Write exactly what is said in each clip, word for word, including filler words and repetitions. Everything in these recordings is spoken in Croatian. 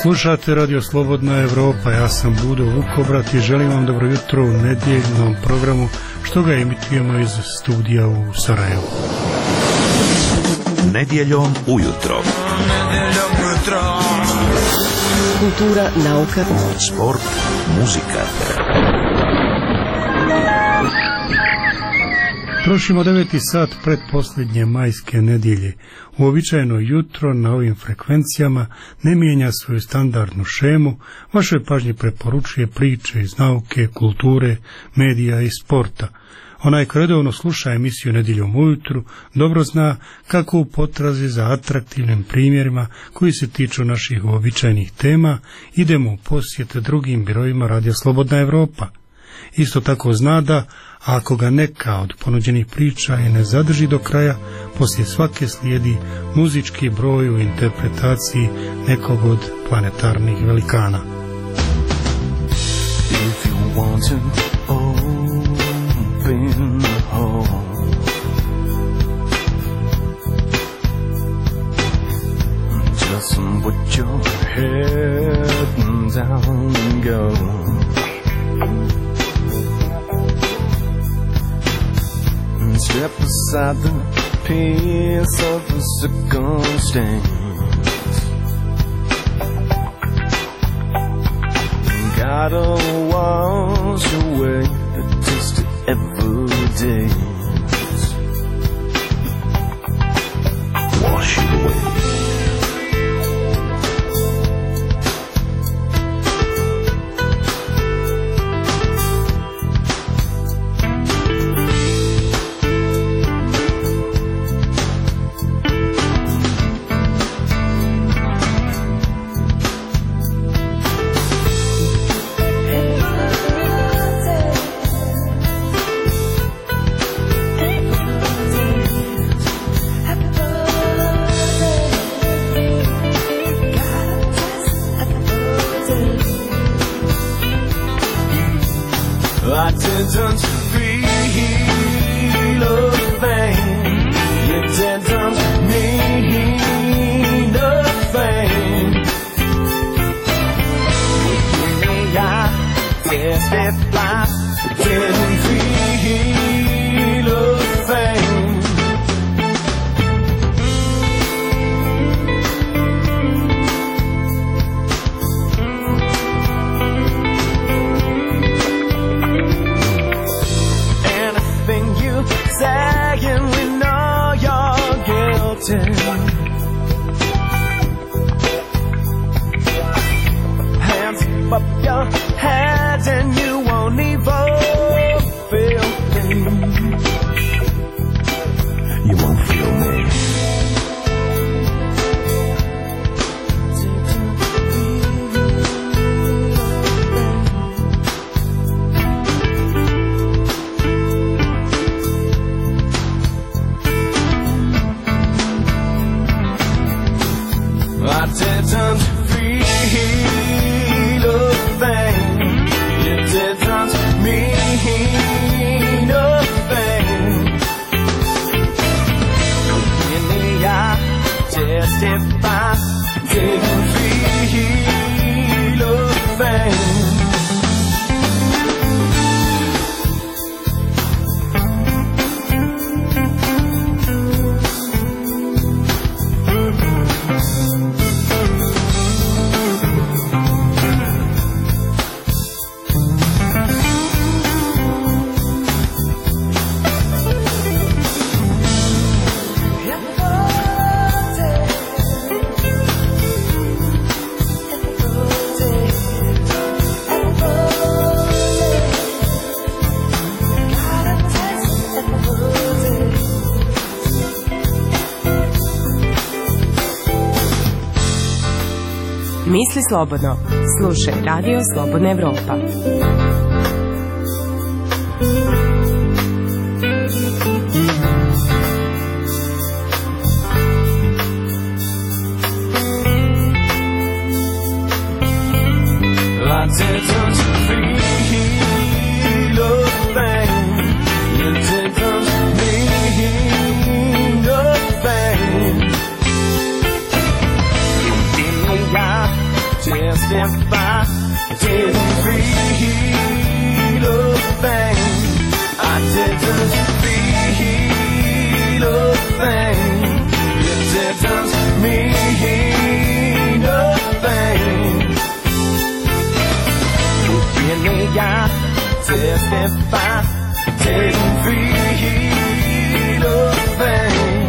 Slušate Radio Slobodna Evropa, ja sam Budo Vukobrat i želim vam dobro jutro u nedjeljnom programu što ga emitujemo iz studija u Sarajevu. Nedjeljom ujutro. Kultura, nauka, sport, muzika. Trošimo deveti sat pred posljednje majske nedjelje. Uobičajeno jutro na ovim frekvencijama ne mijenja svoju standardnu šemu, vašoj pažnji preporučuje priče iz nauke, kulture, medija i sporta. Onaj ko redovno sluša emisiju Nedjeljom ujutru dobro zna kako u potrazi za atraktivnim primjerima koji se tiču naših uobičajenih tema idemo u posjete drugim birojima Radio Slobodna Evropa. Isto tako zna da, ako ga neka od ponuđenih priča i ne zadrži do kraja, poslije svake slijedi muzički broj u interpretaciji nekog od planetarnih velikana. If you want to open the hole, just put your head down and go. Step aside the piece of the circumstance. Gotta wash away the taste of evidence. Wash it away. I didn't feel a thing. You didn't mean a thing. I testify. Didn't feel a thing. Saying we know you're guilty. Hands up your head and you won't even feel me. You won't feel me. I didn't feel a thing. You didn't mean a thing. In the eye, testify. Didn't feel a thing. Misli slobodno. Slušaj Radio Slobodna Evropa. I didn't feel a thing. You didn't mean a thing. In the eye, if I didn't feel a thing. I didn't feel a thing. It didn't mean a thing. Really got testify. Didn't feel a thing.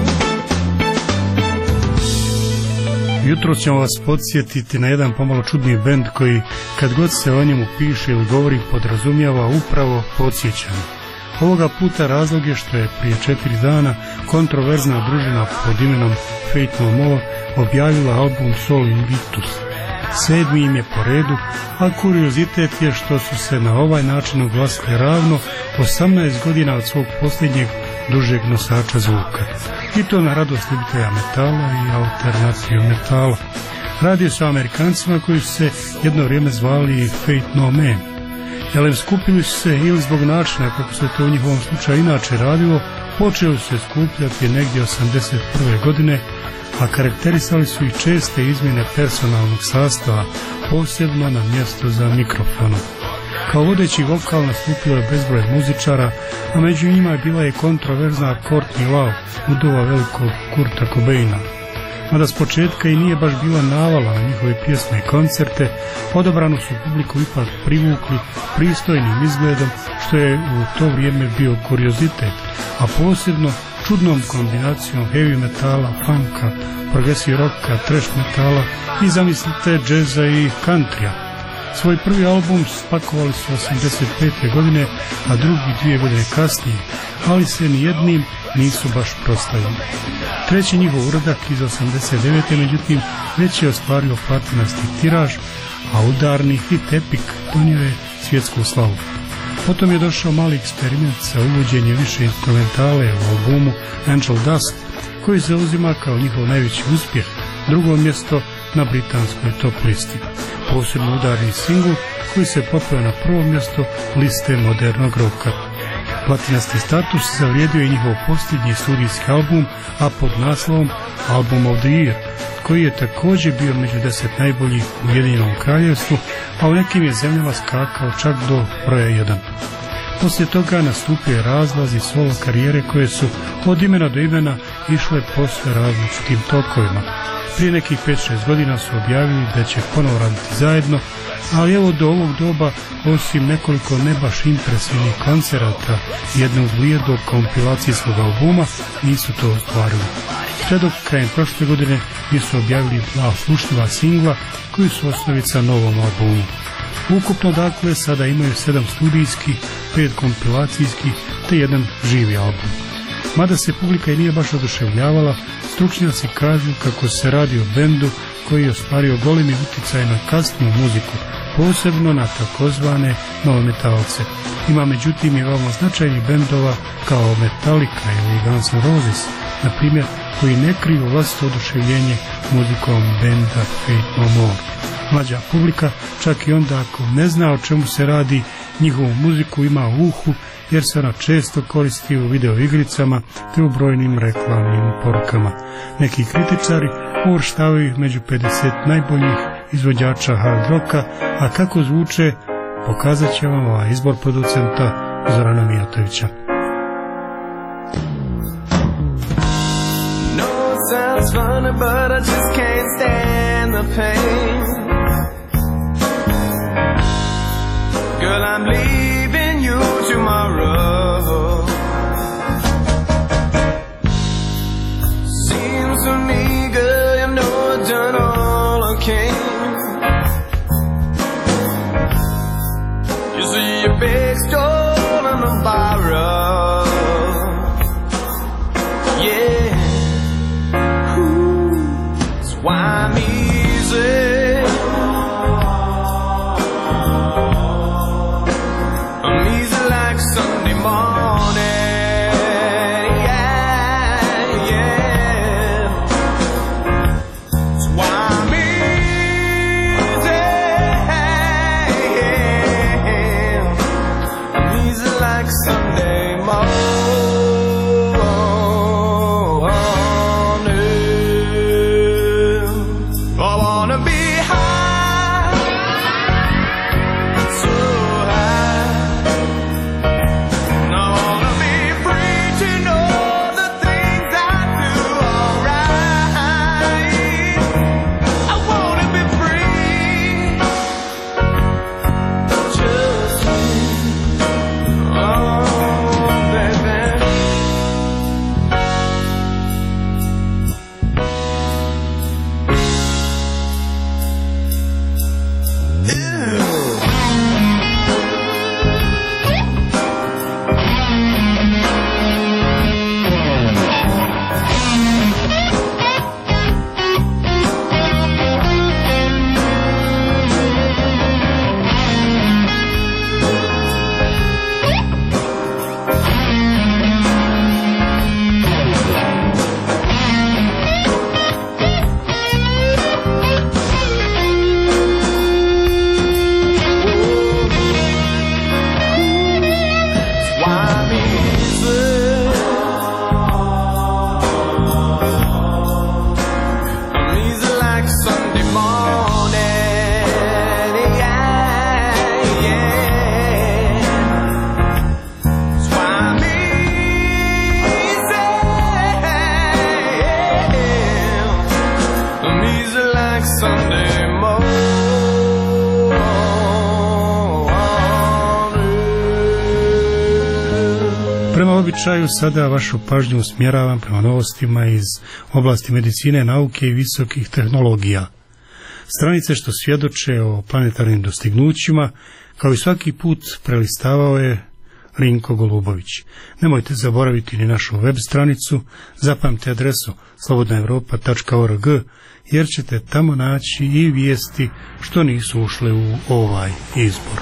Jutro ćemo vas podsjetiti na jedan pomalo čudni bend koji, kad god se o njemu piše ili govori, podrazumijeva upravo podsjećanje. Ovoga puta razlog je što je prije četiri dana kontroverzna družina pod imenom Faith No More objavila album Sol Invictus. Sedmi im je po redu, a kuriozitet je što su se na ovaj način oglasili ravno osamnaest godina od svog posljednjeg dužeg nosača zvuka. I to na radost ljubitelja metala i alternativ metala. Radi se o Amerikancima koji su se jedno vrijeme zvali Faith No Man. Jelem skupili su se ili zbog načina kako se to u njihovom slučaju inače radilo, počeli su se skupljati negdje osamdeset prve godine, a karakterisali su i česte izmjene personalnog sastava, posebno na mjesto za mikrofonom. Kao vodeći vokal nastupio je bezbroj muzičara, a među njima je bila i kontroverzna Courtney Love, udova velikog Kurta Cobaina. Mada s početka i nije baš bila navala na njihove pjesme i koncerte, odabranu su publiku ipak privukli pristojnim izgledom, što je u to vrijeme bio kuriozitet, a posebno čudnom kombinacijom heavy metala, funka, progressive rocka, thrash metala i zamislite džeza i countrya. Svoj prvi album spakovali su osamdeset pete godine, a drugi dvije godine kasnije, ali se nijednim nisu baš proslavili. Treći njihov uradak iz osamdeset devete međutim već je ostvario platinasti tiraž, a udarni hit Epic donio je svjetsku slavu. Potom je došao mali eksperiment sa uvođenjem više instrumentale u albumu Angel Dust, koji se uzima kao njihov najveći uspjeh, drugo mjesto na britanskoj top listi. Posebno udarni singl koji se popeo na prvo mjesto liste modernog roka. Platinasti status zavrijedio je njihov posljednji studijski album, a pod naslovom Album of the Year, koji je također bio među deset najboljih u Ujedinjenom Kraljevstvu, a u nekim je zemljama skakao čak do broja jedan. Poslije toga nastupio je razlaz i solo karijere koje su od imena do imena išle posve različitim tokovima. Prije nekih pet šest godina su objavili da će ponovo raditi zajedno, ali evo do ovog doba, osim nekoliko ne baš impresivnih koncerata i jednog blijedog kompilacijskog albuma, nisu to ostvarili. Sve dok krajem prošle godine nisu objavili dva slušljiva singla koji su osnovica novom albumu. Ukupno dakle sada imaju sedam studijskih, pet kompilacijskih te jedan živi album. Mada se publika i nije baš oduševljavala, stručnjaci kažu kako se radi o bendu koji je ostvario golemi utjecaj na kasniju muziku, posebno na takozvane novometalce. Ima međutim i veoma značajnih bendova kao Metallica ili Guns N' Roses, na primjer, koji ne kriju vlastito oduševljenje muzikom benda Faith No More. Mlađa publika, čak i onda ako ne zna o čemu se radi, njihovu muziku ima u uhu, jer se ona često koristi u videoigricama te u brojnim reklamnim porukama. Neki kritičari uvrštavaju ih među pedeset najboljih izvođača hard roka, a kako zvuče pokazat će vam ovaj izbor producenta Zorana Mijatovića. No, it sounds funny, but I just can't stand the pain. Girl, I'm leaving you tomorrow. Seems to me, girl, you know I've done all I can. You see your big stone on the borrow. Yeah. Ooh, that's why I'm easy. Sunday morning, yeah, yeah. That's why I'm easy. I'm easy like Sunday morning. Prema običaju sada vašu pažnju usmjeravam prema novostima iz oblasti medicine, nauke i visokih tehnologija. Stranice što svjedoče o planetarnim dostignućima, kao i svaki put, prelistavao je Rinko Golubović. Nemojte zaboraviti ni našu web stranicu, zapamtite adresu slobodna europa tačka org, jer ćete tamo naći i vijesti što nisu ušle u ovaj izbor.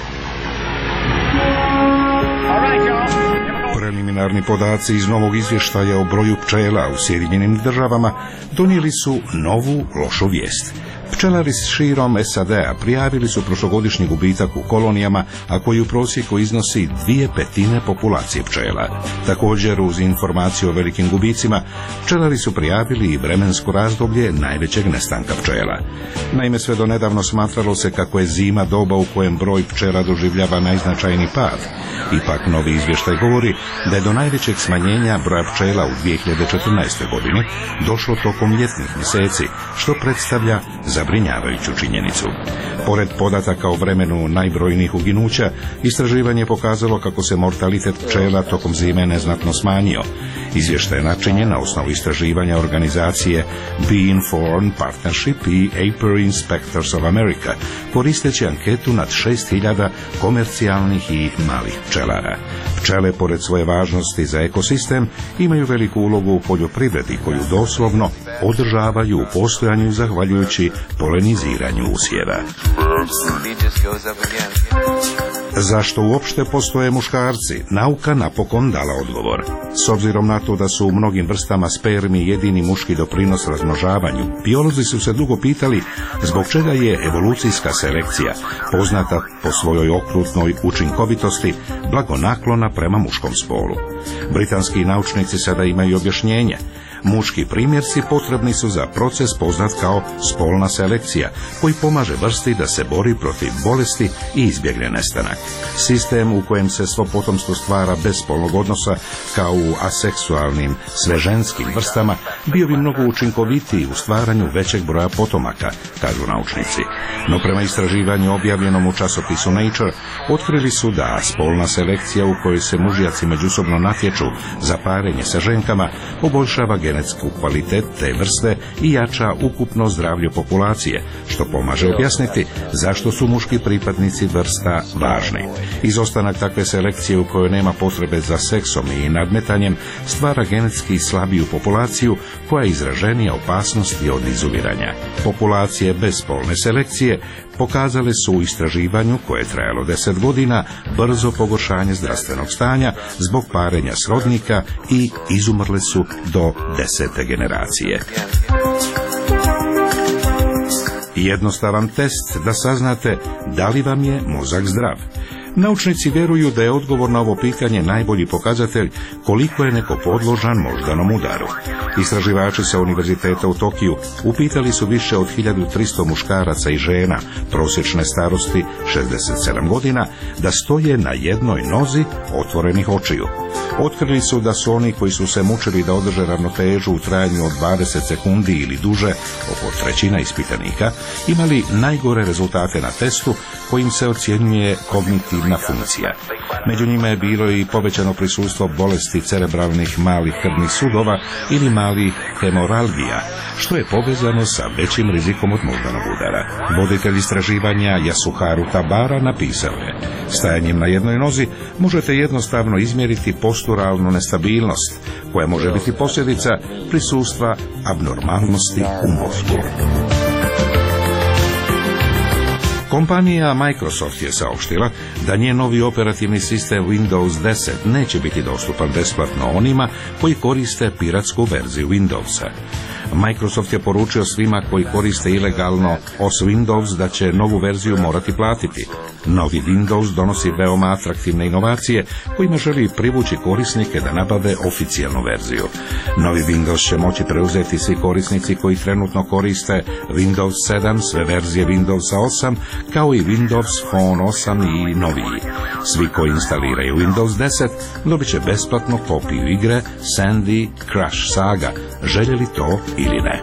Preliminarni podaci iz novog izvještaja o broju pčela u Sjedinjenim državama donijeli su novu lošu vijest. Pčelari širom S A D-a prijavili su prošlogodišnji gubitak u kolonijama, a koji u prosjeku iznosi dvije petine populacije pčela. Također, uz informaciju o velikim gubicima, pčelari su prijavili i vremensko razdoblje najvećeg nestanka pčela. Naime, sve do nedavno smatralo se kako je zima doba u kojem broj pčela doživljava najznačajniji pad. Ipak, novi izvještaj govori da je do najvećeg smanjenja broja pčela u dvije hiljade četrnaestoj. godini došlo tokom ljetnih mjeseci, što predstavlja zabrinjavajuću činjenicu. Pored podataka o vremenu najbrojnijih uginuća, istraživanje je pokazalo kako se mortalitet pčela tokom zime neznatno smanjio. Izvještaj je načinjen na osnovu istraživanja organizacije Bee Informed Partnership i Apiary Inspectors of America, koristeći anketu nad šest hiljada komercijalnih i malih pčelara. Pčele, pored svoje važnosti za ekosistem, imaju veliku ulogu u poljoprivredi koju doslovno održavaju u postojanju zahvaljujući poleniziranju usjeva. Zašto uopšte postoje muškarci? Nauka napokon dala odgovor. S obzirom na to da su u mnogim vrstama spermi jedini muški doprinos razmnožavanju, biolozi su se dugo pitali zbog čega je evolucijska selekcija, poznata po svojoj okrutnoj učinkovitosti, blagonaklona prema muškom spolu. Britanski naučnici sada imaju objašnjenje. Muški primjerci potrebni su za proces poznat kao spolna selekcija, koji pomaže vrsti da se bori protiv bolesti i izbjegne nestanak. Sistem u kojem se svo potomstvo stvara bez spolnog odnosa, kao u aseksualnim sveženskim vrstama, bio bi mnogo učinkovitiji u stvaranju većeg broja potomaka, kažu naučnici. No prema istraživanju objavljenom u časopisu Nature, otkrili su da spolna selekcija u kojoj se mužjaci međusobno natječu za parenje sa ženkama poboljšava genetsku kvalitet te vrste i jača ukupno zdravlje populacije, što pomaže objasniti zašto su muški pripadnici vrsta važni. Izostanak takve selekcije u kojoj nema potrebe za seksom i nadmetanjem stvara genetski slabiju populaciju koja je izraženija opasnosti od izumiranja. Populacije bez spolne selekcije pokazale su u istraživanju, koje je trajalo deset godina, brzo pogoršanje zdravstvenog stanja zbog parenja srodnika i izumrle su do desete generacije. Jednostavan test da saznate da li vam je mozak zdrav. Naučnici vjeruju da je odgovor na ovo pitanje najbolji pokazatelj koliko je neko podložan moždanom udaru. Istraživači sa Univerziteta u Tokiju upitali su više od hiljadu tristo muškaraca i žena prosječne starosti šezdeset sedam godina da stoje na jednoj nozi otvorenih očiju. Otkrili su da su oni koji su se mučili da održe ravnotežu u trajanju od dvadeset sekundi ili duže, oko trećina ispitanika, imali najgore rezultate na testu kojim se ocjenjuje kognitivna funkcija. Među njima je bilo i povećano prisustvo bolesti cerebralnih malih krvnih sudova ili malih hemoralgija, što je povezano sa većim rizikom od moždanog udara. Voditelj istraživanja Yasuharu Tabara napisao je: stajanjem na jednoj nozi možete jednostavno izmjeriti posturalnu nestabilnost, koja može biti posljedica prisustva abnormalnosti u mozgu. Kompanija Microsoft je saopštila da njen novi operativni sistem Windows deset neće biti dostupan besplatno onima koji koriste piratsku verziju Windowsa. Microsoft je poručio svima koji koriste ilegalno O S Windows da će novu verziju morati platiti. Novi Windows donosi veoma atraktivne inovacije kojima želi privući korisnike da nabave oficijalnu verziju. Novi Windows će moći preuzeti svi korisnici koji trenutno koriste Windows sedam, sve verzije Windowsa osam, kao i Windows Phone osam i noviji. Svi koji instaliraju Windows deset dobit će besplatno kopiju igre Sandy Crush Saga, željeli to ili ne.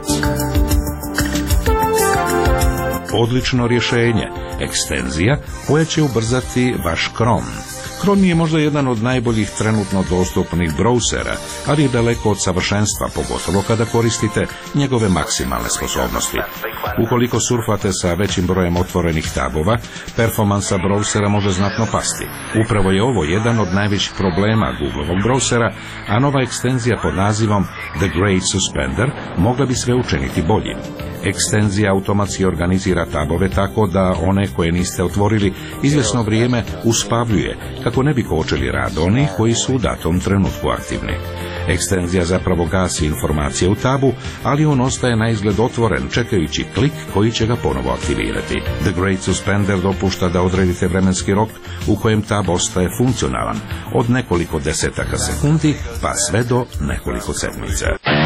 Odlično rješenje, ekstenzija koja će ubrzati vaš Chrome. Chrome je možda jedan od najboljih trenutno dostupnih brausera, ali je daleko od savršenstva, pogotovo kada koristite njegove maksimalne sposobnosti. Ukoliko surfate sa većim brojem otvorenih tabova, performansa brausera može znatno pasti. Upravo je ovo jedan od najvećih problema Googlovog brausera, a nova ekstenzija pod nazivom The Great Suspender mogla bi sve učiniti boljim. Ekstenzija automatski organizira tabove tako da one koje niste otvorili izvjesno vrijeme uspavljuje, kako ne bi kočili rad onih koji su u datom trenutku aktivni. Ekstenzija zapravo gasi informacije u tabu, ali on ostaje na izgled otvoren, čekajući klik koji će ga ponovo aktivirati. The Great Suspender dopušta da odredite vremenski rok u kojem tab ostaje funkcionalan, od nekoliko desetaka sekundi pa sve do nekoliko sedmica.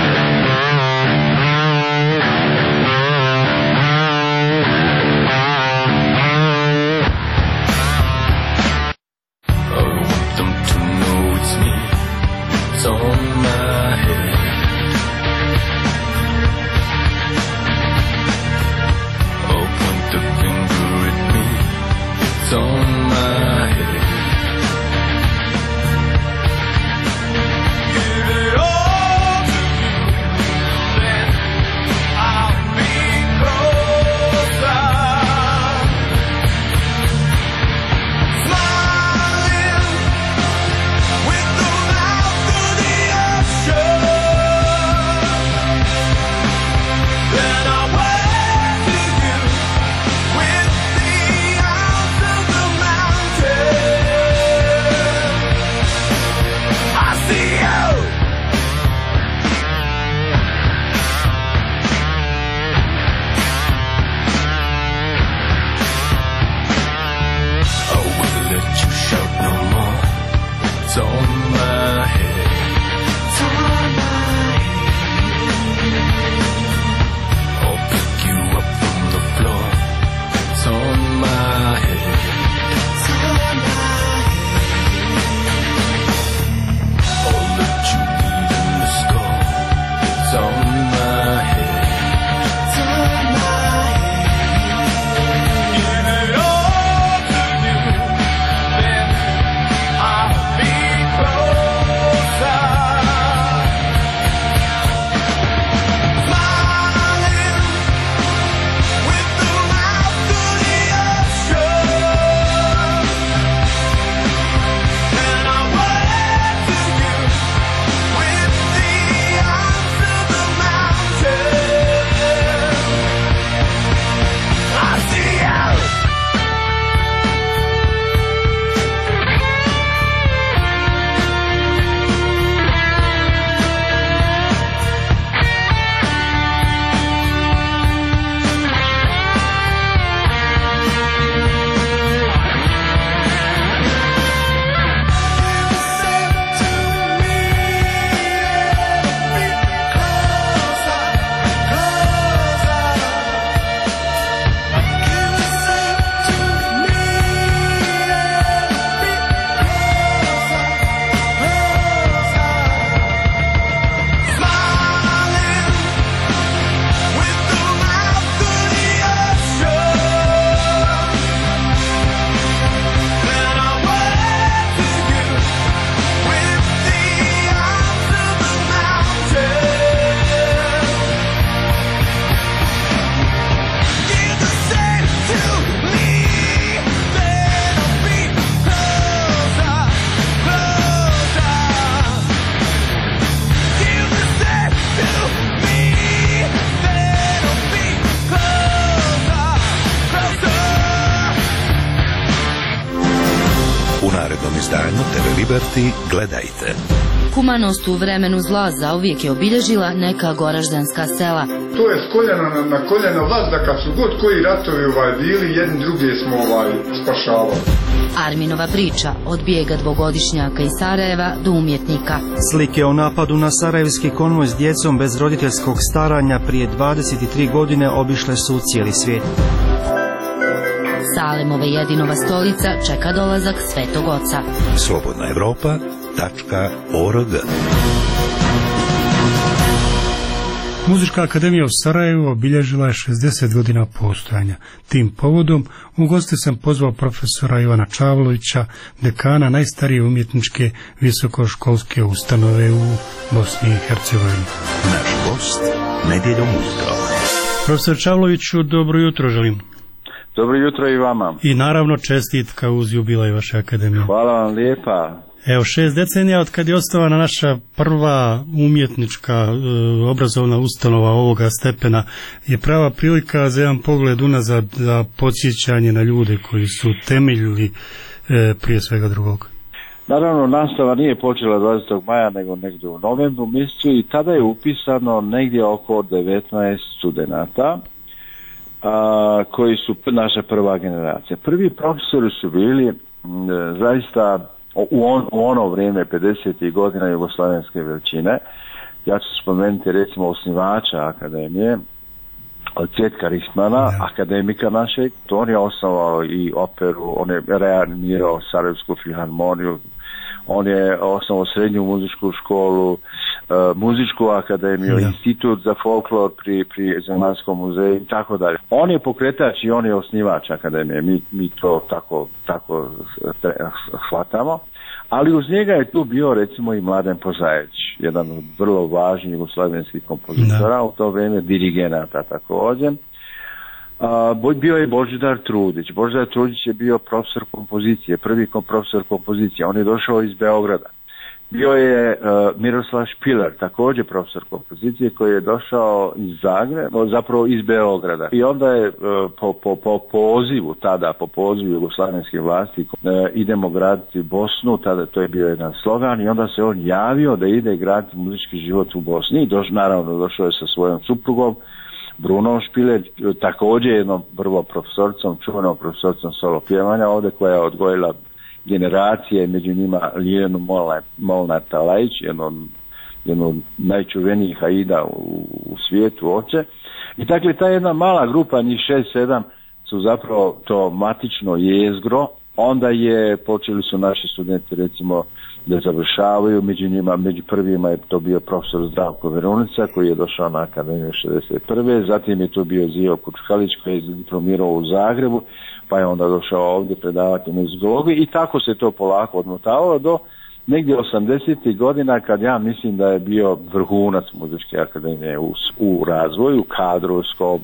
izdanju te ve Liberty gledajte. Humanost u vremenu zla zauvijek je obilježila neka goraždanska sela. To je s koljena na, na koljena vlast, da kad su god koji ratovi ovaj bili, jedni druge smo ovaj spašavali. Arminova priča od bijega dvogodišnjaka iz Sarajeva do umjetnika. Slike o napadu na sarajevski konvoj s djecom bez roditeljskog staranja prije dvadeset tri godine obišle su cijeli svijet. Salemova jedinova stolica čeka dolazak Svetog Oca. Slobodna Evropa tačka org Muzička akademija u Sarajevu obilježila je šezdeset godina postojanja. Tim povodom u goste sam pozvao profesora Ivana Čavlovića, dekana najstarije umjetničke visokoškolske ustanove u Bosni i Hercegovini. Naš gost nedjeljom ujutro. Profesor Čavloviću, dobro jutro želim. Dobro jutro i vama. I naravno čestitka uz jubilej vaše akademije. Hvala vam lijepa. Evo, šest decenija od kad je osnovana naša prva umjetnička e, obrazovna ustanova ovoga stepena je prava prilika za jedan pogled unazad, za podsjećanje na ljude koji su temeljili e, prije svega drugog. Naravno, nastava nije počela dvadesetog maja nego negdje u novembru mjesecu i tada je upisano negdje oko devetnaest studenata a, koji su naša prva generacija. Prvi profesori su bili m, zaista U, on, u ono vrijeme pedesetih godina jugoslavenske veličine. Ja ću spomenuti recimo osnivača akademije, Cvjetka Rihmana, ja. akademika našeg. To on je osnovao i operu, on je reanimirao Sarajevsku filharmoniju, on je osnovao srednju muzičku školu, uh, muzičku akademiju, ja. institut za folklor pri, pri Zemaljskom muzeju i tako dalje. On je pokretač i on je osnivač akademije, mi, mi to tako, tako shvatamo. Ali uz njega je tu bio recimo i Mladen Pozajević, jedan od vrlo važnih jugoslavenskih kompozitora, u to vrijeme dirigenata također. Uh, bio je Božidar Trudić. Božidar Trudić je bio profesor kompozicije, prvi kom profesor kompozicije. On je došao iz Beograda. Bio je uh, Miroslav Špiler, također profesor kompozicije, koji je došao iz Zagreba, zapravo iz Beograda. I onda je uh, po, po, po pozivu, tada po pozivu jugoslavenskih vlasti, uh, idemo graditi Bosnu, tada to je bio jedan slogan i onda se on javio da ide graditi muzički život u Bosni i doš, naravno došao je sa svojom suprugom, Brunom Špiler, također jednom prvo profesorcom, čuvenom profesorcom solo pjevanja ovdje, koja je odgojila generacije, među njima Lijenu Molnar Talajić, jednom jedno od najčuvenijih aida u, u svijetu oče. I dakle, ta jedna mala grupa, njih šest sedam, su zapravo to matično jezgro. Onda je, počeli su naši studenti recimo da završavaju, među njima, među prvima je to bio profesor Zdravko Verunica, koji je došao na akademiju šezdeset prve. Zatim je to bio Zio Kučkalić, koji je diplomirao u Zagrebu, pa je onda došao ovdje predavati muzikologiju i tako se to polako odmotavalo do negdje osamdesetih godina, kad ja mislim da je bio vrhunac muzičke akademije u, u razvoju, kadrovskom,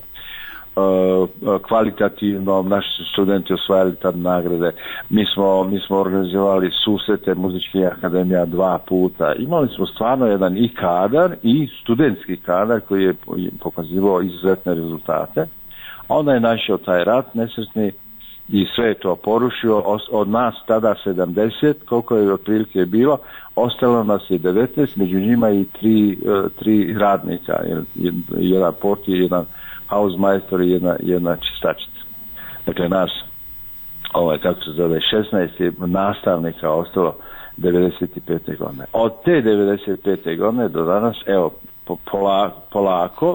kvalitativnom. Naši su studenti osvajali tad nagrade. Mi smo, mi smo organizovali susrete muzičkih akademija dva puta. Imali smo stvarno jedan i kadar i studentski kadar koji je pokazivao izuzetne rezultate. Onda je našao taj rat nesretni i sve je to porušio. Od nas tada sedamdeset, koliko je otprilike bilo, ostalo nas je devetnaest, među njima i tri, tri radnika, jedan portir, jedan hausmajstor i jedna, jedna čistačica. Dakle, nas, ovaj, kako se zove, šesnaest je nastavnika ostalo devedeset pete godine. Od te devedeset pete godine do danas, evo, po, polako, polako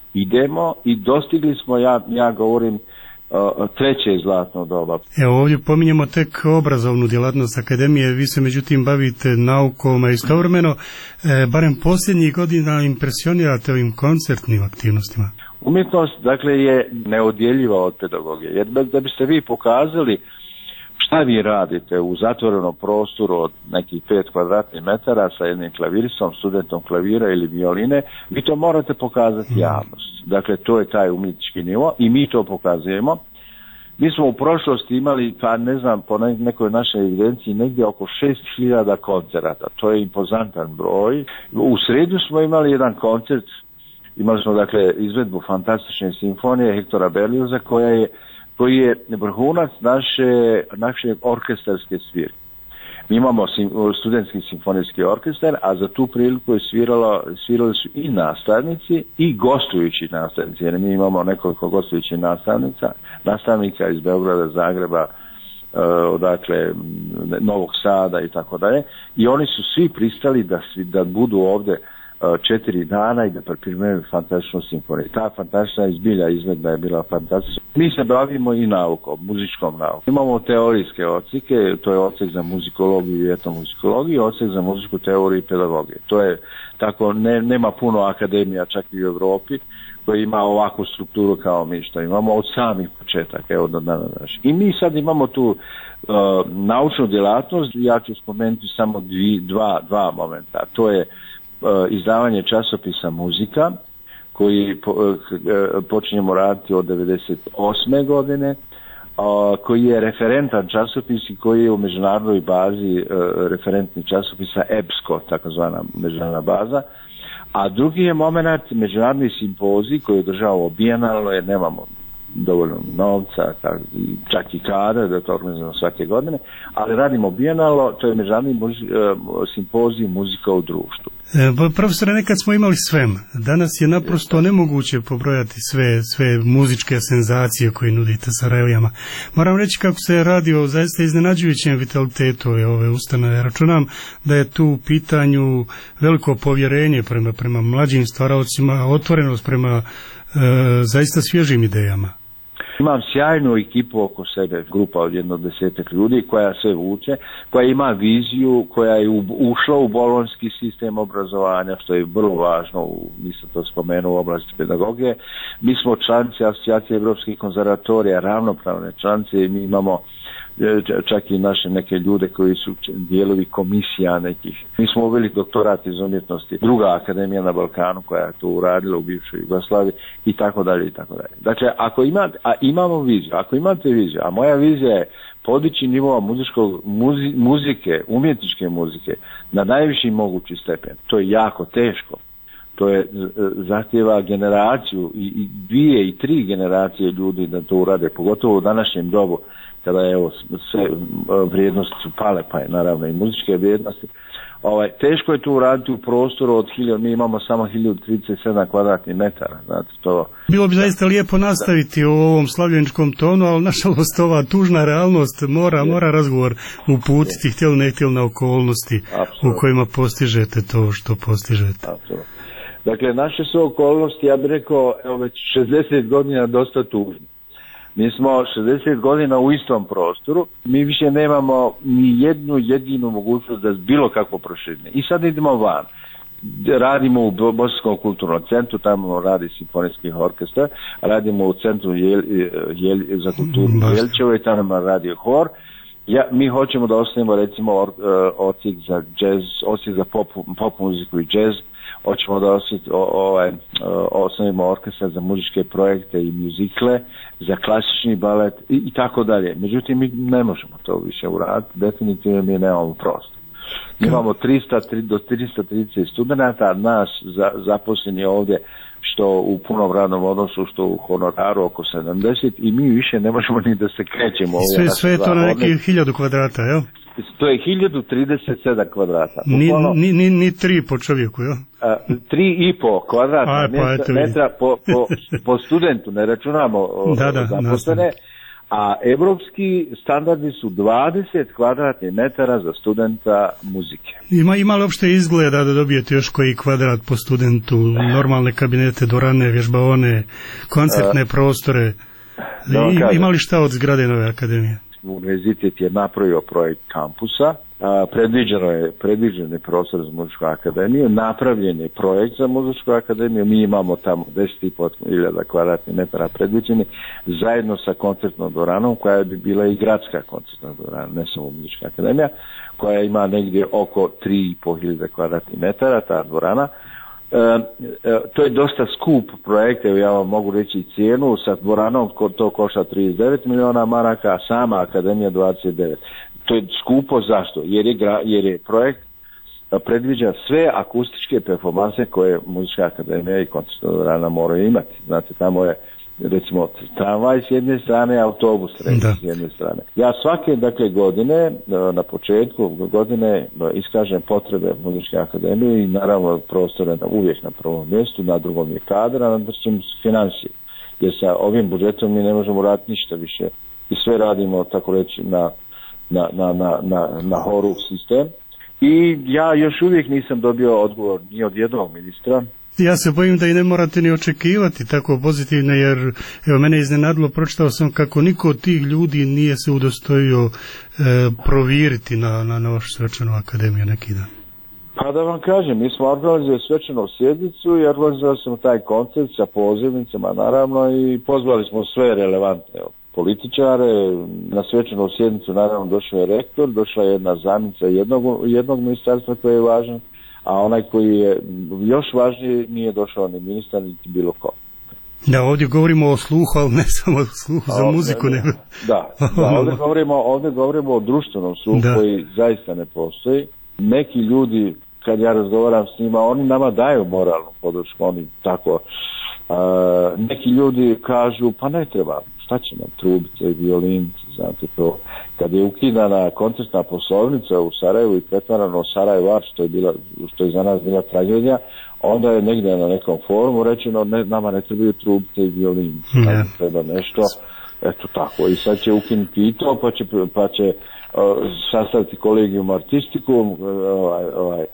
idemo i dostigli smo, ja, ja govorim, treće zlatno doba. Evo, ovdje pominjemo tek obrazovnu djelatnost akademije, vi se međutim bavite naukom, a istovremeno, e, barem posljednjih godina impresionirate ovim koncertnim aktivnostima. Umjetnost, dakle, je neodjeljiva od pedagogije, jer da biste vi pokazali šta vi radite u zatvorenom prostoru od nekih pet kvadratnih metara sa jednim klavirisom, studentom klavira ili violine, vi to morate pokazati javnost. Dakle, to je taj umjetnički nivo i mi to pokazujemo. Mi smo u prošlosti imali, pa ne znam, po nekoj našoj evidenciji, negdje oko šest hiljada koncerata. To je impozantan broj. U sredu smo imali jedan koncert, imali smo, dakle, izvedbu fantastične simfonije Hektora Berlioza, koja je koji je vrhunac naše, naše orkestarske svirke. Mi imamo sim, studentski simfonijski orkestar, a za tu priliku je sviralo, svirali su i nastavnici i gostujući nastavnici, jer mi imamo nekoliko gostujućih nastavnica, nastavnika iz Beograda, Zagreba, uh, odakle Novog Sada i tako dalje. I oni su svi pristali da, da budu ovdje četiri dana i da pripremaju fantastičnu simfoniju. Ta fantastična izbilja izvedba je bila fantastična. Mi se bavimo i naukom, muzičkom naukom. Imamo teorijske odsike, to je odsek za muzikologiju i etnomuzikologiju, odsek za muzičku teoriju i pedagogiju. To je tako ne, nema puno akademija čak i u Europi koji ima ovakvu strukturu kao mi što imamo od samih početaka, evo do dana današnjeg. I mi sad imamo tu uh, naučnu djelatnost, ja ću spomenuti samo dvi, dva, dva momenta. To je uh, izdavanje časopisa Muzika, koji po, uh, počinjemo raditi od devedeset osme godine, uh, koji je referentan časopis i koji je u međunarodnoj bazi uh, referentni časopisa E B S C O, takozvana međunarodna baza. A drugi je moment međunarodni simpozij koji održavamo bijenalno jer nemamo dovoljno novca, čak i kada da to organizujemo svake godine, ali radimo bijenalno, to je međunarodni muzi, simpozij muzika u društvu. E, profesore, nekad smo imali svem. Danas je naprosto nemoguće pobrojati sve, sve muzičke senzacije koje nudite Sarajevijama. Moram reći kako se radi o zaista iznenađujućem vitalitetu ove ustanove. Računam da je tu u pitanju veliko povjerenje prema, prema mlađim stvaraocima, otvorenost prema e, zaista svježim idejama. Imam sjajnu ekipu oko sebe, grupa od jedno desetak ljudi koja sve vuče, koja ima viziju, koja je ušla u bolonjski sistem obrazovanja, što je vrlo važno, nisam to spomenuo, u oblasti pedagogije. Mi smo članice Asocijacije Evropskih konzervatorija, ravnopravne članice i mi imamo čak i naše neke ljude koji su dijelovi komisija nekih. Mi smo uveli doktorat iz umjetnosti, druga akademija na Balkanu koja je to uradila u bivšoj Jugoslaviji i tako dalje i tako dalje. Dakle, ako imate, a imamo viziju, ako imate viziju, a moja vizija je podići nivoa muzičkog, muzi, muzike, umjetničke muzike na najviši mogući stepen. To je jako teško. To je zahtjeva generaciju i, i dvije i tri generacije ljudi da to urade, pogotovo u današnjem dobu kada je evo sve vrijednosti su pale, pa je naravno i muzičke vrijednosti. Ovaj, teško je tu uraditi u prostoru od hiljadu, mi imamo samo hiljadu trideset sedam kvadratnih metara, znate to. Bilo bi zaista lijepo nastaviti u ovom slavljeničkom tonu, ali nažalost ova tužna realnost mora, je. mora razgovor uputiti, htjeli ne htjeli na okolnosti Absolutno. u kojima postižete to što postižete. Absolutno. Dakle, naše su okolnosti, ja bih rekao, evo već šezdeset godina dosta tužno. Mi smo šezdeset godina u istom prostoru, mi više nemamo ni jednu jedinu mogućnost da bilo kako proširenje. I sad idemo van. Radimo u Bosanskom kulturnom centru, tamo radi simfonijski orkestar, radimo u centru jel, jel, za kulturu Jelčevo i tamo radi hor. Ja, mi hoćemo da osnovimo recimo or, uh, odsjek za jazz, odsjek za pop, pop muziku i jazz. Hoćemo da ovaj, osnovimo orkestar za muzičke projekte i muzikle, za klasični balet i, i tako dalje. Međutim, mi ne možemo to više uraditi, definitivno mi nemamo prostor. Mi imamo tristo do tristo trideset studenata, nas za, zaposleni ovdje što u punom radnom odnosu, što u honoraru oko sedamdeset i mi više ne možemo ni da se krećemo. Sve, sve je to na neki hiljadu kvadrata, jel? To je hiljadu trideset sedam kvadrata. Ni, ni, ni, ni tri po čovjeku, jel? A, tri i po kvadratna Aj, pa, metra, metra po, po, po studentu, ne računamo da, da, zaposlene, a evropski standardi su dvadeset kvadratnih metara za studenta muzike. Ima, ima li uopšte izgleda da dobijete još koji kvadrat po studentu, normalne kabinete, dvorane, vježbaone, koncertne a, prostore? I, ima li šta od zgrade Nove akademije? Univerzitet je napravio projekt kampusa, a, predviđeno je, predviđen je prostor za muzičku akademiju, napravljen je projekt za muzičku akademiju, mi imamo tamo deset i pet hiljada kvadratnih metara predviđeni, zajedno sa koncertnom dvoranom, koja bi bila i gradska koncertna dvorana, ne samo muzička akademija, koja ima negdje oko tri i pet hiljada kvadratnih metara, ta dvorana. E, e, to je dosta skup projekt, evo ja vam mogu reći cijenu, sa dvoranom to košta trideset devet miliona maraka, a sama akademija dvadeset devet. To je skupo, zašto? Jer je, jer je projekt predviđa sve akustičke performanse koje muzička akademija i koncertna dvorana moraju imati. Znate, tamo je recimo tramvaj s jedne strane, autobus s jedne strane. Ja svake dakle godine, na početku godine iskažem potrebe muzičke akademije i naravno prostore na, uvijek na prvom mjestu, na drugom je kadra, na trećem financije. Jer sa ovim budžetom mi ne možemo raditi ništa više i sve radimo tako reći na, na, na, na, na, na horu sistem. I ja još uvijek nisam dobio odgovor ni od jednog ministra. Ja se bojim da i ne morate ni očekivati tako pozitivne, jer evo mene iznenadilo, pročitao sam kako niko od tih ljudi nije se udostojio e, provjeriti na, na, na vašu svečanu akademiju neki dan. Pa Pa da vam kažem, mi smo organizovali svečanu sjednicu i organizovali smo taj koncert sa pozivnicama naravno i pozvali smo sve relevantne političare. Na svečanu sjednicu naravno došao je rektor, došla je jedna zamjenica jednog, jednog ministarstva koji je važan, a onaj koji je još važniji nije došao ni ministar niti bilo ko. Da, ovdje govorimo o sluhu, ali ne samo o sluhu za ovdje, muziku. Ne, nego... Da, da ovdje, govorimo, ovdje govorimo o društvenom sluhu da. Koji zaista ne postoji. Neki ljudi, kad ja razgovaram s njima, oni nama daju moralnu podršku, oni tako. Uh, neki ljudi kažu, pa ne treba, šta će nam trubice i violinci, znate to. Kad je ukidana koncertna poslovnica u Sarajevu i pretvarano Sarajevo Art, što je, bila, što je za nas bila tragedija, onda je negdje na nekom forumu rečeno, ne, nama ne trebaju trubce i violinci, yeah. treba nešto, eto tako. I sad će ukinuti i to, pa će, pa će uh, sastaviti kolegijum artistikum, ovaj, ovaj,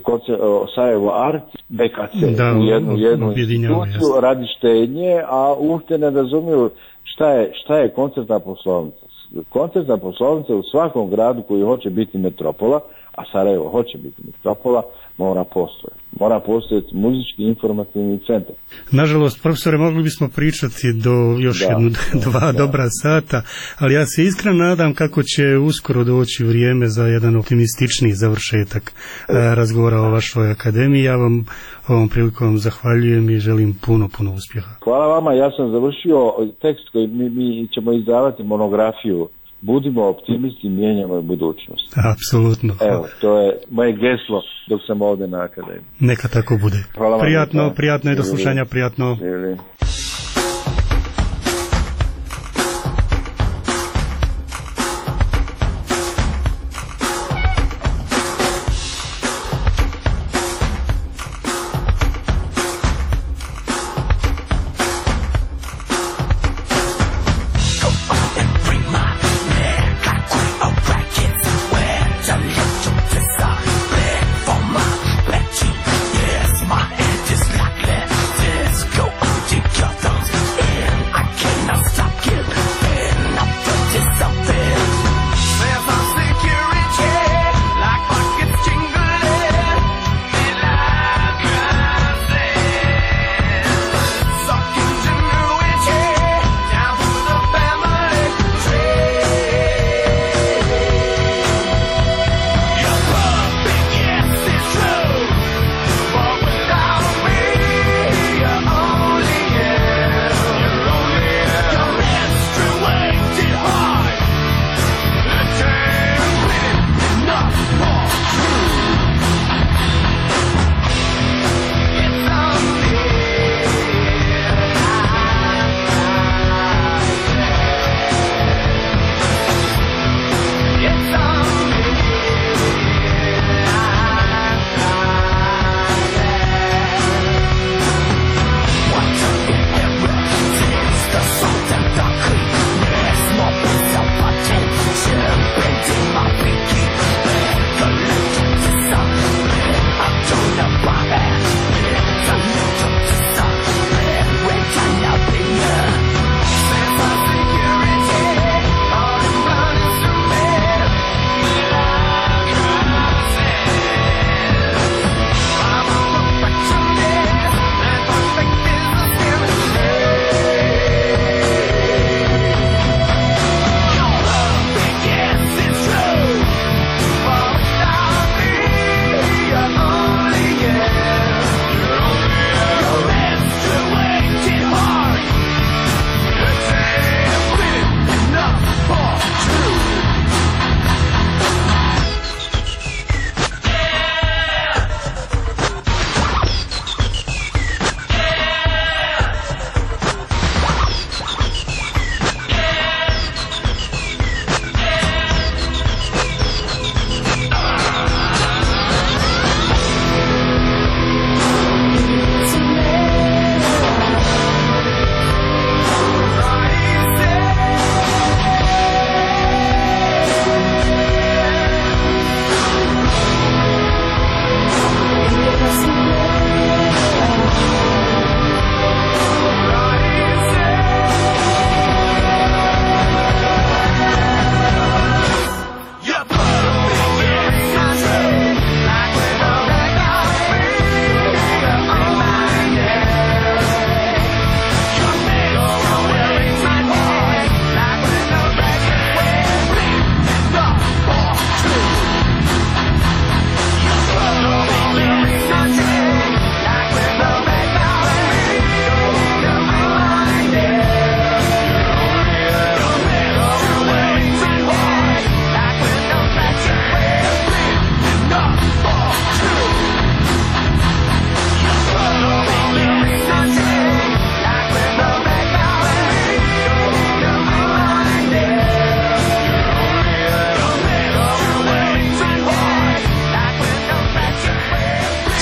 Sarajevo Art, B K C, da, u jednu, jednu instituciju radi štednje, a uopšte ne razumiju šta je, šta je koncertna poslovnica. Koncertna poslovnica u svakom gradu koji hoće biti metropola, a Sarajevo hoće biti metropola, mora postojati. Mora postojati muzički informativni centar. Nažalost, profesore, mogli bismo pričati do još da, jednu, dva da. dobra sata, ali ja se iskreno nadam kako će uskoro doći vrijeme za jedan optimističniji završetak e, razgovora o vašoj akademiji. Ja vam ovom prilikom zahvaljujem i želim puno, puno uspjeha. Hvala vama, ja sam završio tekst koji mi, mi ćemo izdavati monografiju. Budimo optimisti, mijenjamo budućnost. Apsolutno. Evo, to je moje geslo dok sam ovdje na akademiji. Neka tako bude. Hvala prijatno, vam. Prijatno je do slušanja, prijatno. Živjeli. Together.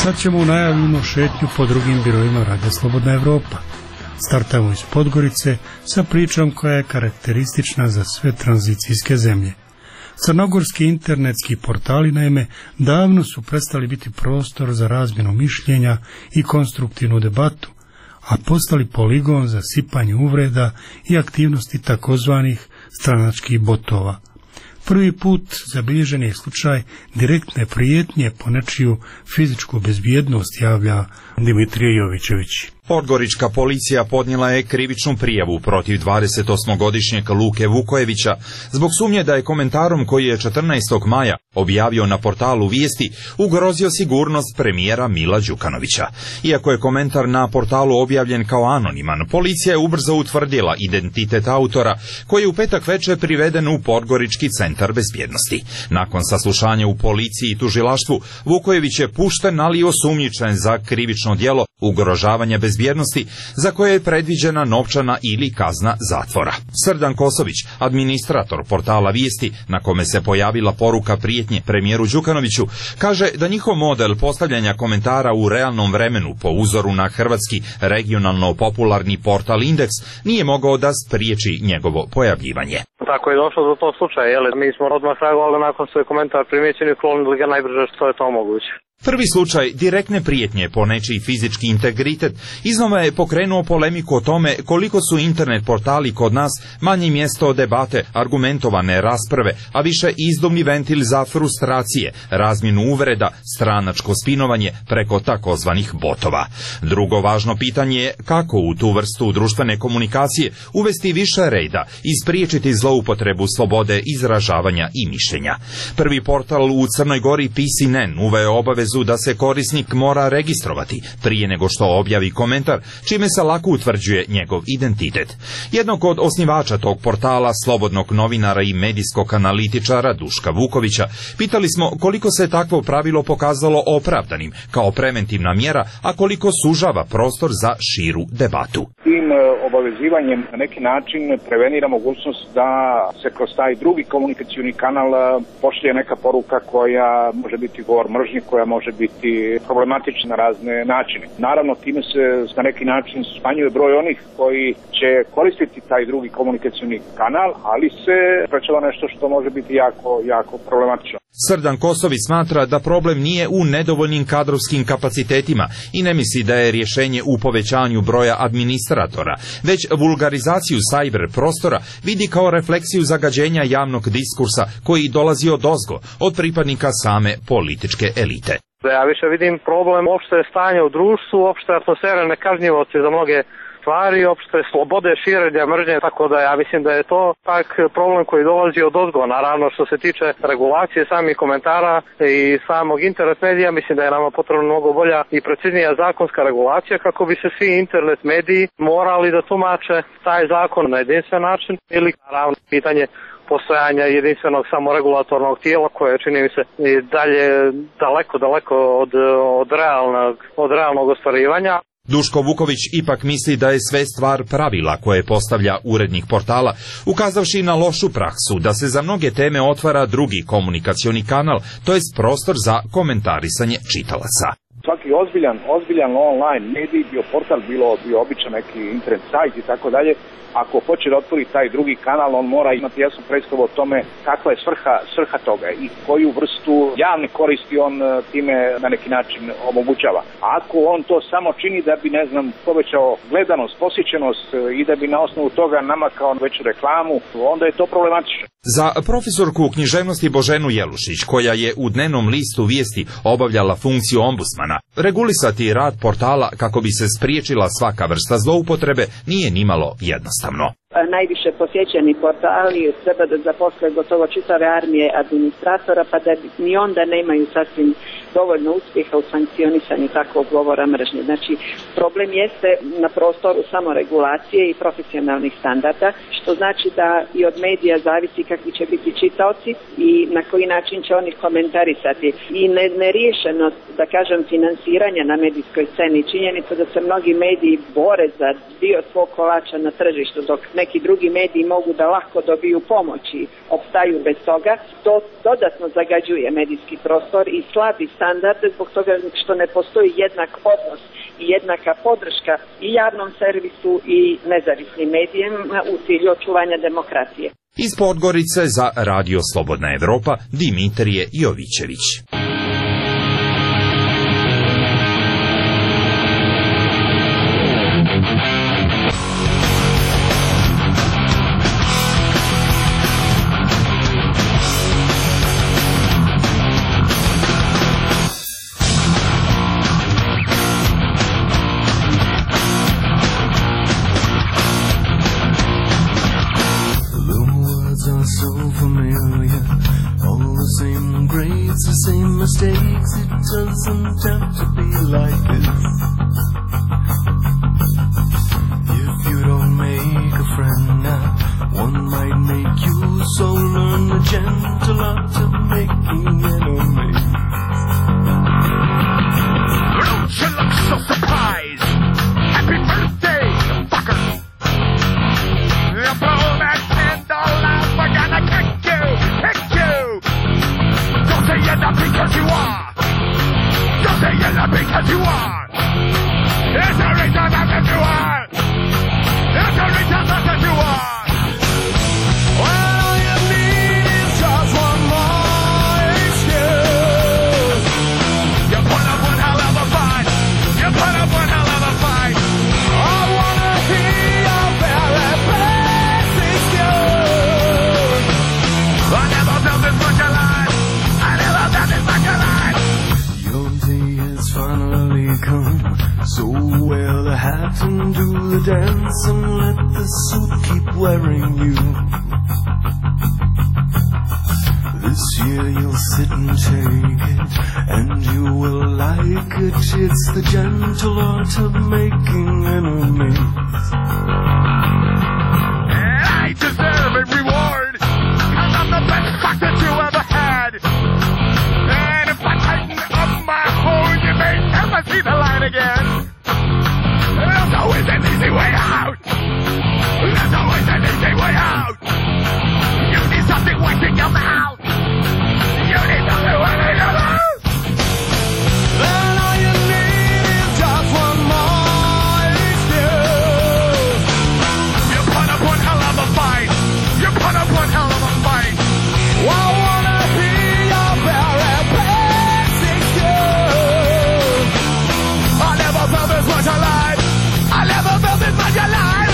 Sad ćemo u najavljenu šetnju po drugim biroima Radija Slobodna Evropa. Startamo iz Podgorice sa pričom koja je karakteristična za sve tranzicijske zemlje. Crnogorski internetski portali, naime, davno su prestali biti prostor za razmjenu mišljenja i konstruktivnu debatu, a postali poligon za sipanje uvreda i aktivnosti takozvanih stranačkih botova. Prvi put zabilježen je slučaj direktne prijetnje po nečiju fizičku bezbjednost, javlja Dimitrije Jovićević. Podgorička policija podnijela je krivičnu prijavu protiv dvadesetosmogodišnjeg Luke Vukojevića zbog sumnje da je komentarom koji je četrnaestog maja objavio na portalu Vijesti ugrozio sigurnost premijera Mila Đukanovića. Iako je komentar na portalu objavljen kao anoniman, policija je ubrzo utvrdila identitet autora koji je u petak večer priveden u Podgorički centar bezbjednosti. Nakon saslušanja u policiji i tužilaštvu, Vukojević je pušten, ali i osumnjičen za krivično djelo ugrožavanja bezbjednosti za koje je predviđena novčana ili kazna zatvora. Srdan Kosović, administrator portala Vijesti, na kome se pojavila poruka prijetnje premijeru Đukanoviću, kaže da njihov model postavljanja komentara u realnom vremenu po uzoru na hrvatski regionalno popularni portal Indeks nije mogao da spriječi njegovo pojavljivanje. Tako je došlo do tog slučaja, jel? Mi smo odmah reagovali nakon svoj komentar primijećeni i klonili ga najbrže što je to moguće. Prvi slučaj direktne prijetnje po nečiji fizički integritet iznova je pokrenuo polemiku o tome koliko su internet portali kod nas manje mjesto debate, argumentovane rasprave, a više izduvni ventil za frustracije, razmjenu uvreda, stranačko spinovanje preko takozvanih botova. Drugo važno pitanje je kako u tu vrstu društvene komunikacije uvesti više reda i spriječiti zloupotrebu slobode izražavanja i mišljenja. Prvi portal u Crnoj Gori P C N E uveo obavezu da se korisnik mora registrovati prije nego što objavi komentar, čime se lako utvrđuje njegov identitet. Jednog od osnivača tog portala, slobodnog novinara i medijskog analitičara Duška Vukovića, pitali smo koliko se takvo pravilo pokazalo opravdanim kao preventivna mjera, a koliko sužava prostor za širu debatu. Tim obavezivanjem na neki način prevenira mogućnost da se kroz taj drugi komunikacioni kanal pošalje neka poruka koja može biti govor mržnje, koja može biti problematična na razne načine. Naravno, time se na neki način smanjuje broj onih koji će koristiti taj drugi komunikacioni kanal, ali se sprečava nešto što može biti jako, jako problematično. Srdan Kosović smatra da problem nije u nedovoljnim kadrovskim kapacitetima i ne misli da je rješenje u povećanju broja administratora, već vulgarizaciju cyber prostora vidi kao refleksiju zagađenja javnog diskursa koji dolazi odozgo, od pripadnika same političke elite. Ja više vidim problem opšte stanje u društvu, opšte atmosfere nekažnjivosti za mnoge stvari, opšte slobode širenja mržnje, tako da ja mislim da je to tak problem koji dolazi od ozgo. Naravno, što se tiče regulacije samih komentara i samog internet medija, mislim da je nama potrebno mnogo bolja i preciznija zakonska regulacija kako bi se svi internet mediji morali da tumače taj zakon na jedinstven način ili naravno pitanje postojanja jedinstvenog samoregulatornog tijela koje čini mi se i dalje daleko, daleko od, od, realnog, od realnog ostvarivanja. Duško Vuković ipak misli da je sve stvar pravila koje postavlja urednik portala, ukazavši na lošu praksu da se za mnoge teme otvara drugi komunikacioni kanal, to jest prostor za komentarisanje čitalaca. Svaki ozbiljan, ozbiljan online medij, bio portal, bilo bio običan neki internet sajt i tako dalje, ako hoće da otvori taj drugi kanal, on mora imati jasnu predstavu o tome kakva je svrha, svrha toga i koju vrstu javne koristi on time na neki način omogućava. A ako on to samo čini da bi, ne znam, povećao gledanost, posjećenost i da bi na osnovu toga namakao veću reklamu, onda je to problematično. Za profesorku književnosti Boženu Jelušić, koja je u dnevnom listu Vijesti obavljala funkciju ombudsmana, regulisati rad portala kako bi se spriječila svaka vrsta zloupotrebe nije nimalo jednostavno. Najviše posjećeni portali treba da zaposle gotovo čitave armije administratora, pa da ni onda nemaju sasvim dovoljno uspjeha u sankcionisanju takvog govora mržnje. Znači, problem jeste na prostoru samoregulacije i profesionalnih standarda, što znači da i od medija zavisi kakvi će biti čitaoci i na koji način će oni komentarisati. I ne, neriješenost, da kažem, finansiranja na medijskoj sceni, činjenica da se mnogi mediji bore za dio svog kolača na tržištu, dok neki drugi mediji mogu da lako dobiju pomoć i opstaju bez toga, to dodatno zagađuje medijski prostor i slabi standard standarde zbog toga što ne postoji jednak odnos i jednaka podrška i javnom servisu i nezavisnim medijima u cilju očuvanja demokratije. Iz Podgorice za Radio Slobodna Evropa Dimitrije Jovićević. Mistakes, it doesn't have to be like this. If you don't make a friend now, one might make you, so learn the gentle art of making enemies. Don't you look so surprised? Happy birthday, fucker! You blow that candle out, we're gonna kick you, kick you! Don't say you're not because you are. Don't say you're not because you are. It's a reason that you are. It's a reason that you are. Well, all you need is just one more excuse. You put up one hell of a fight. You put up one hell of a fight. I wanna hear your very best excuse. I never felt this much alive. Your day has finally come, so wear the hat and do the dance and let the suit keep wearing you. This year you'll sit and take it, and you will like it. It's the gentle art of making enemies. And I deserve a reward, 'cause I'm the best fuck that you ever had. And if I tighten up my horn, you may never see the light again. There's always an easy way out. There's always an easy way out. You need something wet in your mouth. You need something wet in your mouth. Then all you need is just one more excuse. You put up one hell of a fight. You put up one hell of a fight. I wanna hear your very best excuse. I never felt this much alive. I never felt this much alive.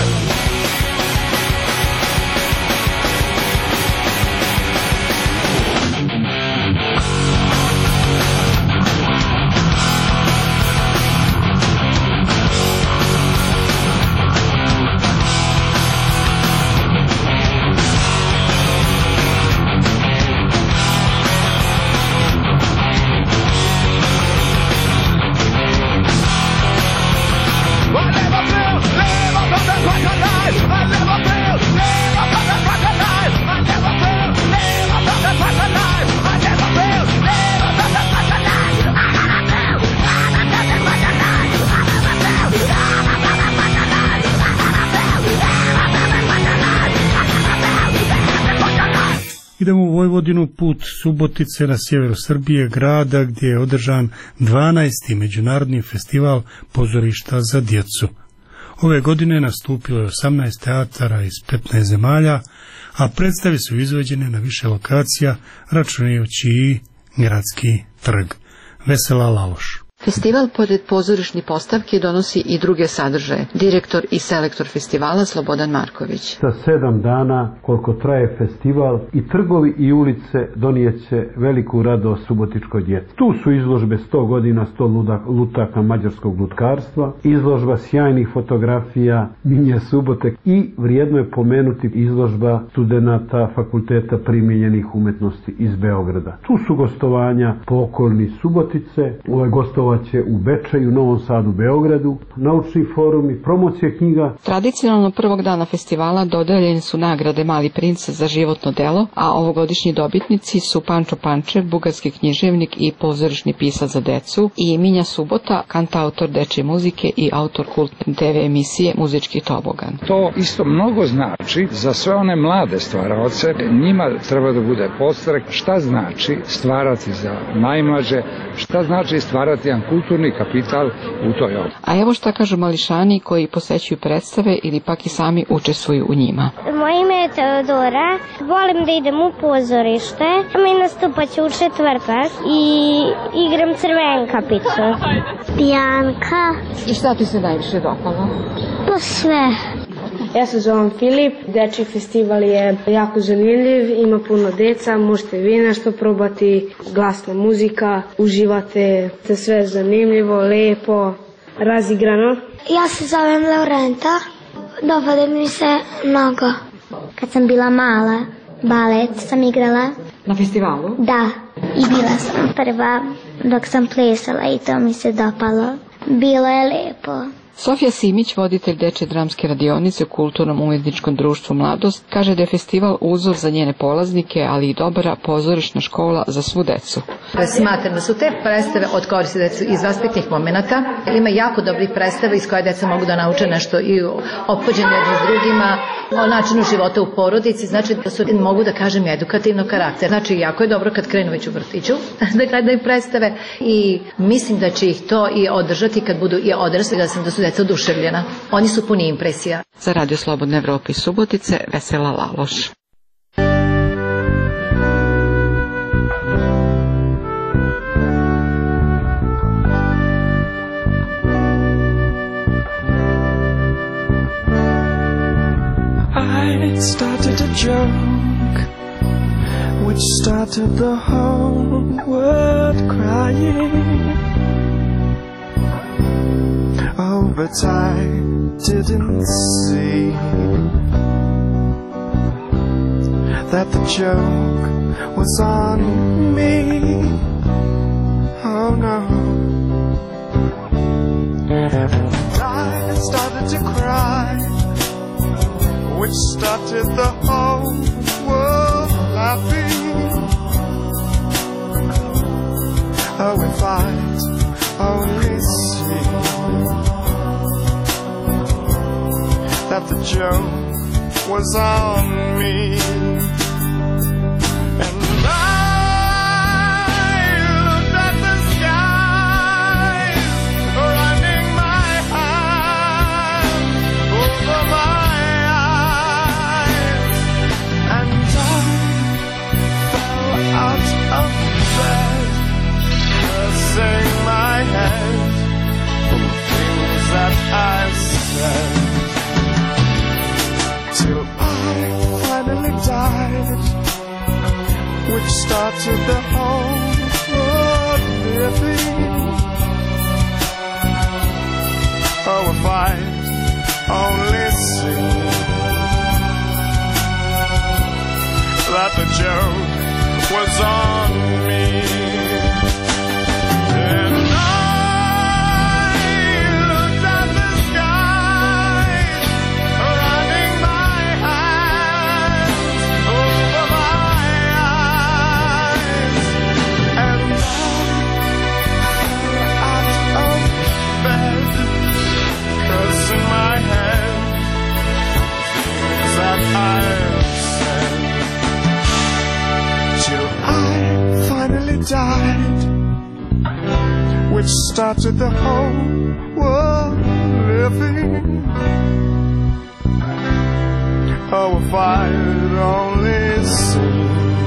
Idemo u Vojvodinu, put Subotice na sjeveru Srbije, grada gdje je održan dvanaesti međunarodni festival pozorišta za djecu. Ove godine nastupilo je osamnaest teatara iz petnaest zemalja, a predstave su izvođene na više lokacija, računajući i Gradski trg. Vesela Laloš. Festival, pored pozorišnih postavki, donosi i druge sadržaje. Direktor i selektor festivala Slobodan Marković. Za sedam dana koliko traje festival i trgovi i ulice donijeće veliku radost subotičkoj djeci. Tu su izložbe sto godina, sto lutaka mađarskog lutkarstva, izložba sjajnih fotografija Minje Subote i vrijedno je pomenuti izložba studenata Fakulteta primijenjenih umetnosti iz Beograda. Tu su gostovanja po okolini Subotice, ovo je gostovanje djelovaće u Bečeju, Novom Sadu, Beogradu, naučni forumi, promocije knjiga. Tradicionalno prvog dana festivala dodeljene su nagrade Mali princ za životno delo, a ovogodišnji dobitnici su Pančo Pančev, bugarski književnik i pozorišni pisac za decu, i Minja Subota, kantautor dečje muzike i autor kultne te ve emisije Muzički tobogan. To isto mnogo znači za sve one mlade stvaraoce. Njima treba da bude podstrek šta znači stvarati za najmlađe, šta znači stvarati jedan kulturni kapital u toj oblasti. A evo šta kažu mališani koji posećuju predstave ili pak i sami učestvuju u njima. Moje ime je Teodora, volim da idem u pozorište, mi nastupaću u četvrtak i igram Crvenkapicu. Bianka. I šta ti se najviše dopalo? Pa sve. Ja se zovem Filip, dečji festival je jako zanimljiv, ima puno deca, možete vi nešto probati, glasna muzika, uživate, te sve zanimljivo, lepo, razigrano. Ja se zovem Laurenta, dopada mi se mnogo. Kad sam bila mala, balet sam igrala. Na festivalu? Da, i bila sam prva dok sam plesala i to mi se dopalo. Bilo je lepo. Sofija Simić, voditelj dečje dramske radionice u Kulturnom umjetničkom društvu Mladost, kaže da je festival uzor za njene polaznike, ali i dobra pozorišna škola za svu decu. Smatram da su te predstave od koristi decu iz vaspitnih momenata. Ima jako dobrih predstava iz koje deca mogu da nauče nešto i o ophođenju jednim s drugima, o načinu života u porodici, znači da su, mogu da kažem, edukativnog karaktera. Znači, jako je dobro kad krenu već u vrtiću da gledaju predstave i mislim da će ih to i održati kad budu i odrasli, da sam da su deca oduševljena. Oni su puni impresija. Za Radio Slobodne Evrope i Subotice, Vesela Laloš. I started a joke which started the whole world crying. Oh, but I didn't see that the joke was on me. Oh no. And I started to cry, which started the whole world laughing. Oh, if I'd only seen that the joke was on me. And I looked at the sky, running my hand over my eyes, and I fell out of bed, cursing my head for the things that I said. Till I finally died, which started the whole world living. Oh, if I'd only seen that the joke was on me. And died, which started the whole world living. Oh, if I'd only seen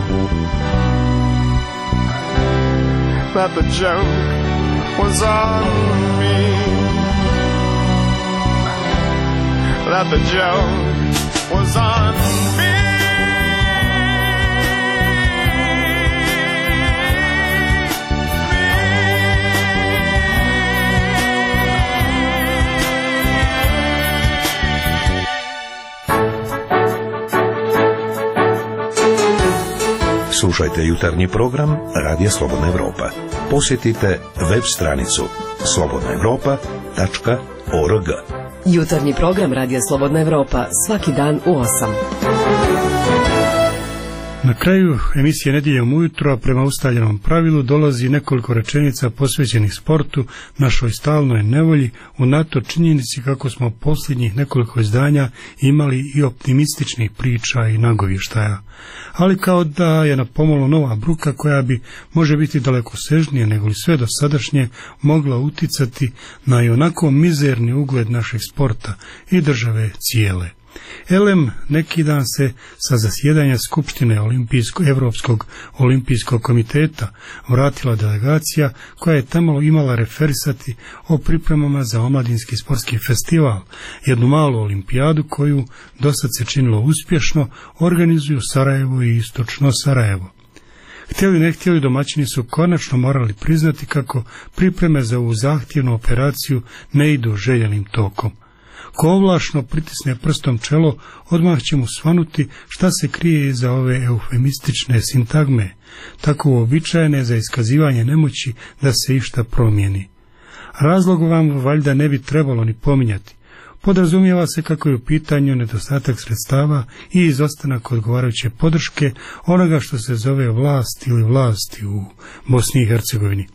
that the joke was on me, that the joke was on me. Slušajte jutarnji program Radija Slobodna Evropa. Posjetite web stranicu slobodna evropa tačka org. Jutarnji program Radija Slobodna Evropa svaki dan u osam. Na kraju emisije Nedjeljom ujutro, a prema ustaljenom pravilu, dolazi nekoliko rečenica posvećenih sportu, našoj stalnoj nevolji, unatoč činjenici kako smo posljednjih nekoliko izdanja imali i optimističnih priča i nagovještaja. Ali kao da je na pomolu nova bruka koja bi, može biti daleko sežnije nego li sve do sadašnje, mogla uticati na i onako mizerni ugled našeg sporta i države cijele. Elem, neki dan se sa zasjedanja Skupštine Olimpijsko, Evropskog olimpijskog komiteta vratila delegacija koja je tamo imala referisati o pripremama za omladinski sportski festival, jednu malu olimpijadu koju dosad se činilo uspješno, organizuju Sarajevo i istočno Sarajevo. Htjeli ne htjeli, domaćini su konačno morali priznati kako pripreme za ovu zahtjevnu operaciju ne idu željenim tokom. Ko ovlašno pritisne prstom čelo, odmah će mu svanuti šta se krije iza ove eufemistične sintagme, tako uobičajene za iskazivanje nemoći da se išta promijeni. Razlog vam valjda ne bi trebalo ni pominjati. Podrazumijeva se kako je u pitanju nedostatak sredstava i izostanak odgovarajuće podrške onoga što se zove vlast ili vlasti u Bosni i Hercegovini.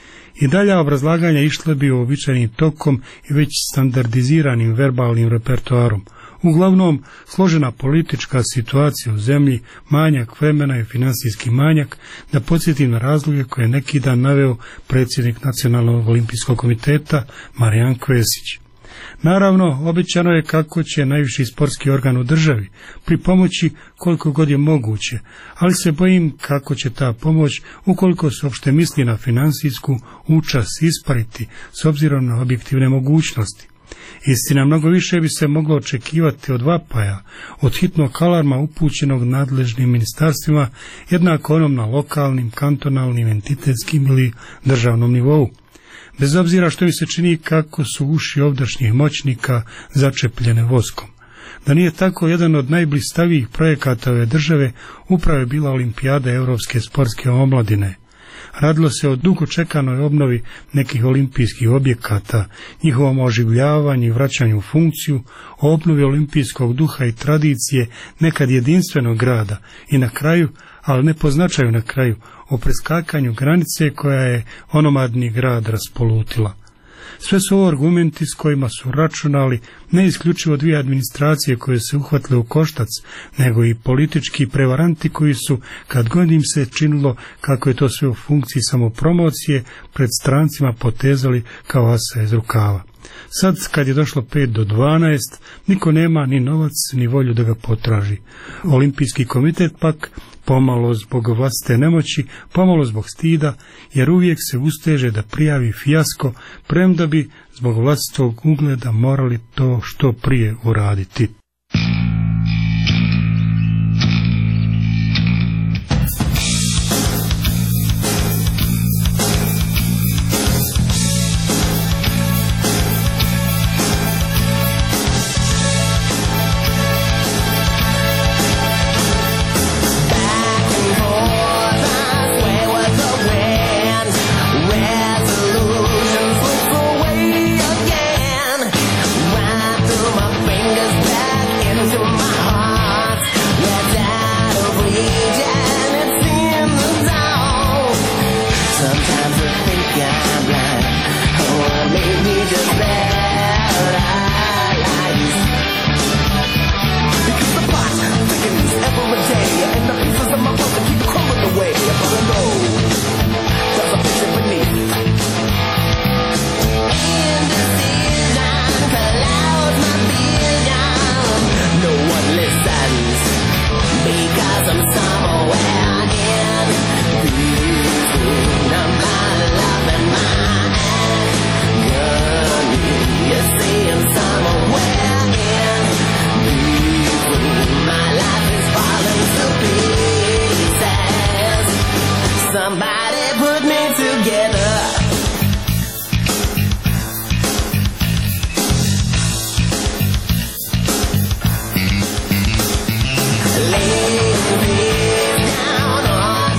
I dalja obrazlaganja išla bi uobičajenim tokom i već standardiziranim verbalnim repertoarom. Uglavnom, složena politička situacija u zemlji, manjak vremena i financijski manjak, da podsjetim na razloge koje je neki dan naveo predsjednik Nacionalnog olimpijskog komiteta Marijan Kvesić. Naravno, obećano je kako će najviši sportski organ u državi pripomoći koliko god je moguće, ali se bojim kako će ta pomoć, ukoliko se uopšte misli na financijsku, učas ispariti s obzirom na objektivne mogućnosti. Istina, mnogo više bi se moglo očekivati od vapaja, od hitnog alarma upućenog nadležnim ministarstvima, jednako onom na lokalnim, kantonalnim, entitetskim ili državnom nivou. Bez obzira što mi se čini kako su uši ovdašnjih moćnika začepljene voskom. Da nije tako, jedan od najblistavijih projekata ove države upravo je bila Olimpijada Europske sportske omladine. Radilo se o dugo čekanoj obnovi nekih olimpijskih objekata, njihovom oživljavanju i vraćanju u funkciju, o obnovi olimpijskog duha i tradicije nekad jedinstvenog grada i na kraju, ali ne po značaju na kraju, o preskakanju granice koja je onomadni grad raspolutila. Sve su ovo argumenti s kojima su računali ne isključivo dvije administracije koje se uhvatile u koštac, nego i politički prevaranti koji su, kad god im se činilo kako je to sve u funkciji samopromocije, pred strancima potezali kao asa iz rukava. Sad, kad je došlo pet do dvanaest, niko nema ni novac, ni volju da ga potraži. Olimpijski komitet pak, pomalo zbog vlastite nemoći, pomalo zbog stida, jer uvijek se usteže da prijavi fijasko, premda bi zbog vlastitog ugleda morali to što prije uraditi. Lay me down on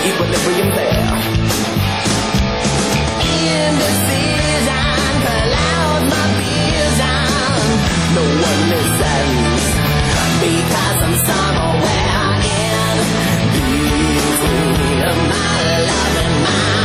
equilibrium there. Indecision clouds my vision. No one listens because I'm somewhere in between my love and my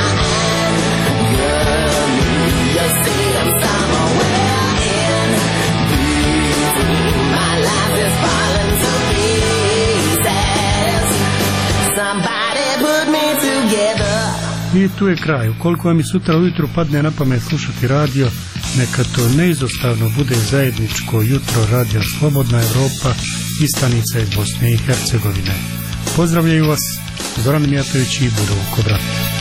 agony. You see, I'm somewhere in between. My life is falling to pieces. Somebody put me together. I tu je kraj. Ukoliko vam i sutra ujutru padne na pamet slušati radio, neka to neizostavno bude zajedničko jutro radija Slobodna Evropa i stanica iz Bosne i Hercegovine. Pozdravljaju vas Zoran Mijatović i Budovko Brat.